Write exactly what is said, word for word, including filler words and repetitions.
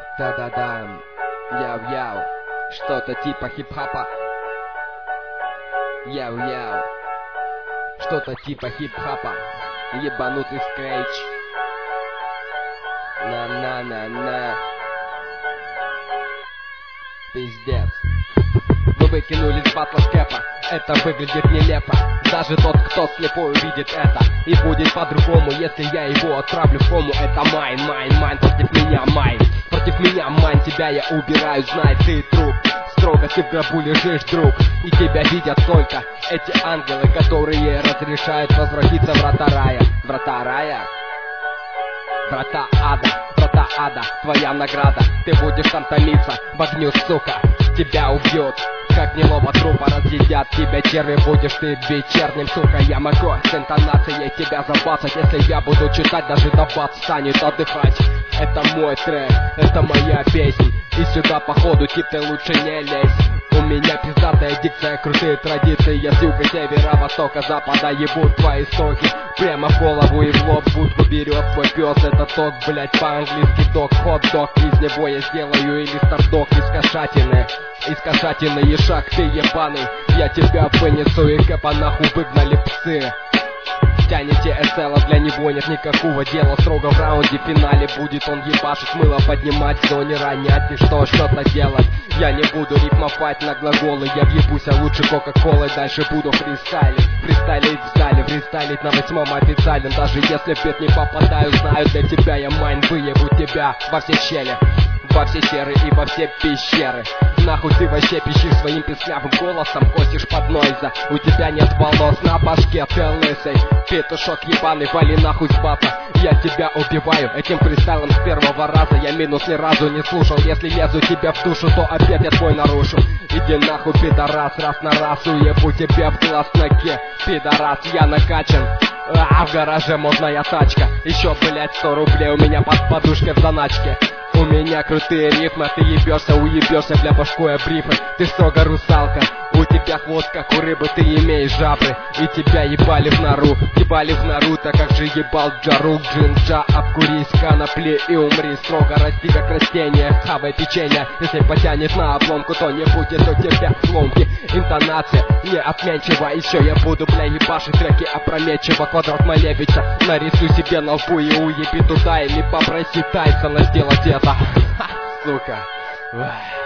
Да-да-да, яу-яу, что-то типа хип-хопа. Яу-яу, что-то типа хип-хопа. Ебанутый скретч. На-на-на-на. Пиздец. Вы выкинули с батла скэпа. Это выглядит нелепо. Даже тот, кто слепой, увидит это. И будет по-другому, если я его отправлю в кому. Это майн, майн, майн, против меня майн. Против меня майн, тебя я убираю, знай, ты труп. Строго ты в гробу лежишь, друг. И тебя видят только эти ангелы, которые разрешают возвратиться в врата рая. Врата рая? Врата ада, врата ада, твоя награда. Ты будешь там томиться в огню, сука. Тебя убьют, как гнилого трупа разъедят тебя черви. Будешь ты вечерним, сука. Я могу с интонацией тебя забацать. Если я буду читать, даже до бац станет отдыхать. Это мой трек, это моя песня. И сюда походу тип ты лучше не лезь. У меня пиздатая дикция, крутые традиции. Я с юга, севера, востока, запада ебут твои стоки. Прямо в голову и в лоб будку берет твой пес. Это ток, блять, по-английски док, хот-дог. Из него я сделаю или стардог из кошатины. Из кошатины и шаг ты ебаный. Я тебя вынесу и кэпа нахуй выгнали псы. Тянете эсэла, для него нет никакого дела. Строго в раунде, в финале будет он ебашить, мыло поднимать, в зоне ронять и что, что-то делать. Я не буду рифмовать на глаголы, я въебусь, а лучше кока-колой. Дальше буду фристайлить, фристайлить в зале, фристайлить на восьмом официальном. Даже если в бит не попадаю, знаю, для тебя я майн, выебу тебя во все щели, во все серы и во все пещеры. Нахуй ты вообще пищишь своим песнявым голосом, косишь под нойза. У тебя нет волос на башке, ты лысый петушок ебаный, вали нахуй с бата. Я тебя убиваю этим фристайлом с первого раза. Я минус ни разу не слушал. Если лезу тебя в душу, то опять я твой нарушу. Иди нахуй, пидорас, раз на раз уебу тебе в глаз ноге. Пидорас, я накачан. А в гараже модная тачка. Еще, блять, сто рублей у меня под подушкой в заначке. У меня крутые рифмы, ты ебешься, уебешься, бля, башкой брифы. Ты строго русалка, у тебя хвост как у рыбы, ты имеешь жабры. И тебя ебали в нору, ебали в нору, так как же ебал Джарук, Джинджа. Обкурись конопли и умри, строго расти как растение, хавай печенье. Если потянет на обломку, то не будет у тебя ломки. Интонация не отменчива, еще я буду, бля, ебашить треки опрометчиво. Квадрат Малевича нарисуй себе на лбу и уеби туда. Или попроси Тайсона сделать это. Ха, сука.